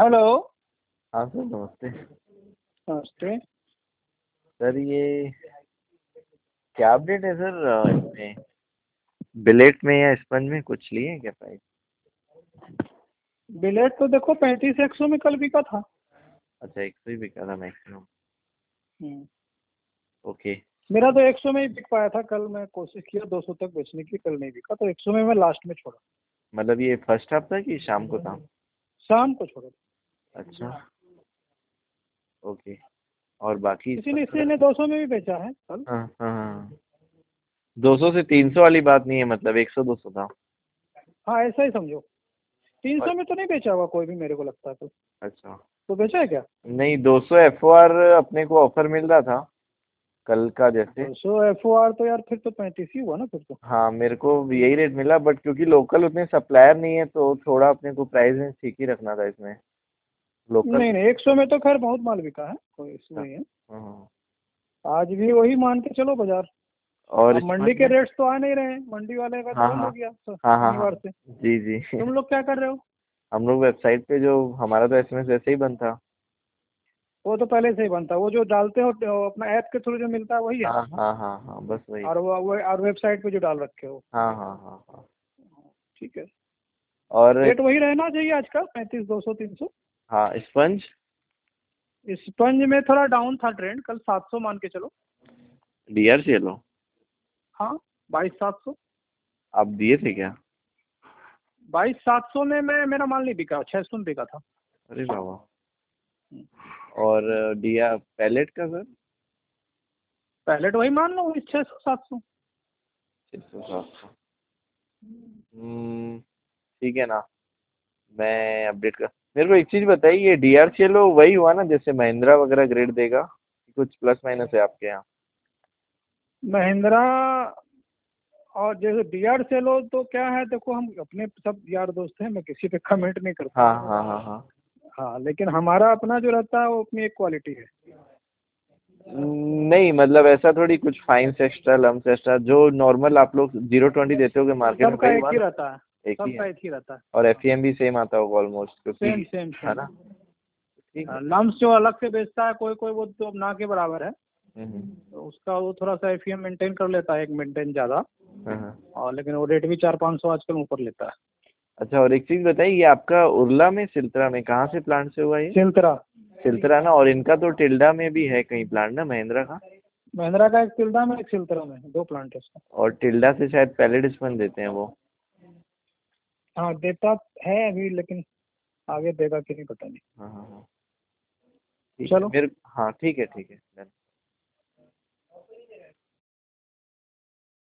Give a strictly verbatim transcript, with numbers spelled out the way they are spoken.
Hello. हाँ sir, नमस्ते। नमस्ते। सर ये क्या अपडेट है सर इसमें, बिलेट में या स्पंज में कुछ लिए हैं क्या प्राइस? बिलेट तो देखो पैंतीस एक सौ में कल बिका था। अच्छा, एक सौ ही बिका था मैक्सिमम। हम्म। ओके। मेरा तो एक सौ में ही बिक पाया था कल। मैं कोशिश किया दो सौ तक बेचने की, कल नहीं बिका तो एक सौ में मैं लास्ट में छोड़ा। मतलब ये फर्स्ट हाफ था कि शाम को था? शाम को छोड़ा। अच्छा, ओके। और बाकी किसी ने इसका इसी ने दो सौ में भी बेचा है कल। हाँ हाँ हाँ, दो सौ से तीन सौ वाली बात नहीं है, मतलब एक सौ दो सौ था। हाँ ऐसा ही समझो। तीन और सौ में तो नहीं बेचा हुआ कोई भी, मेरे को लगता है। तो अच्छा, तो बेचा है क्या? नहीं दो सौ एफ ओ आर अपने को ऑफर मिल रहा था कल का जैसे। दो सौ एफ ओ आर तो यार फिर तो पैंतीस ही हुआ ना फिर तो। हाँ, मेरे को भी यही रेट मिला, बट क्योंकि लोकल उतने सप्लायर नहीं है तो थोड़ा अपने को प्राइस में ठीक ही रखना था इसमें, लोकल। नहीं नहीं, एक सौ में तो खैर बहुत माल बिका है, कोई इशू अच्छा। नहीं है। हाँ, आज भी वही मान के चलो बाजार। और अब मंडी स्पंज के में? रेट्स तो आ नहीं रहे हैं, मंडी वाले का तो हाँ बंद हाँ हो गया श- हाँ हाँ हाँ, शनिवार से। जी जी। तुम लोग क्या कर रहे हो? हम लोग वेबसाइट पे, जो हमारा तो एस एम एस वैसे ही बंद था। वो तो पहले से ही बनता है, वो जो डालते हो तो अपना ऐप के थ्रू जो मिलता है वही है हाँ ना। हाँ हाँ हाँ, बस वही। और वो वो- और वेबसाइट पे जो डाल रखे हो। हाँ हाँ हाँ हाँ। ठीक है। और रेट वही रहना चाहिए आज का, पैंतीस दो सौ तीन सौ। हाँ, स्पंज। स्पंज में थोड़ा डाउन था ट्रेंड, कल सात सौ मान के चलो। D R C L O हाँ, बाईस सात सौ। आप दिए थे क्या? बाईस सात सौ में मैं, मेरा माल नहीं बिका, छह सौ में बिका था। अरे बाबा। और डी आर पैलेट का सर? पहले तो वही मान लो, छह सौ सात सौ। छः सौ सात सौ। हम्म, ठीक है ना, मैं अपडेट कर। मेरे को एक चीज बताइए, ये D R C L O वही हुआ ना जैसे महिंद्रा वगैरह ग्रेड देगा, कुछ प्लस माइनस है आपके यहाँ? महिंद्रा और जैसे बी आर सेलो तो क्या है, देखो हम अपने सब यार दोस्त हैं, मैं किसी पे कमेंट नहीं करता। हाँ हाँ हाँ हाँ। हाँ, लेकिन हमारा अपना जो रहता है वो अपनी एक क्वालिटी है। नहीं मतलब ऐसा थोड़ी कुछ फाइन्स एक्स्ट्रा लम्स एक्स्ट्रा जो नॉर्मल आप लोग जीरो ट्वेंटी देते होगे मार्केट में, सबका वही एक हुआ ही ना? रहता है। एक ही है। सबका एक ही रहता है। और एफ ई एम भी सेम आता होगा ऑलमोस्ट, क्योंकि सेम सेम है सेम। ना? ठीक है। लम्स जो अलग से बेचता है कोई कोई, वो तो अब ना के बराबर है। हम्म, तो उसका वो थोड़ा सा एफ ई एम मेंटेन कर लेता है, एक मेंटेन ज़्यादा। हाँ हाँ। और लेकिन वो रेट भी चार पाँच सौ आजकल ऊपर लेता है। अच्छा, और एक चीज बताइए, ये आपका उर्ला में सिल्तरा में कहाँ से प्लांट से हुआ ये? सिल्तरा। सिल्तरा ना, और इनका तो टिल्डा में भी है कहीं प्लांट ना, महिंद्रा का? महिंद्रा का एक तिल्दा में, एक सिल्तरा में, दो प्लांट है उसका। और टिल्डा से शायद पैलेट स्पंज देते हैं वो। हाँ देता है अभी, लेकिन आगे देगा कि नहीं पता नहीं। हाँ हाँ हाँ, ठीक है चलो। मेरे। हाँ ठीक है, ठीक है।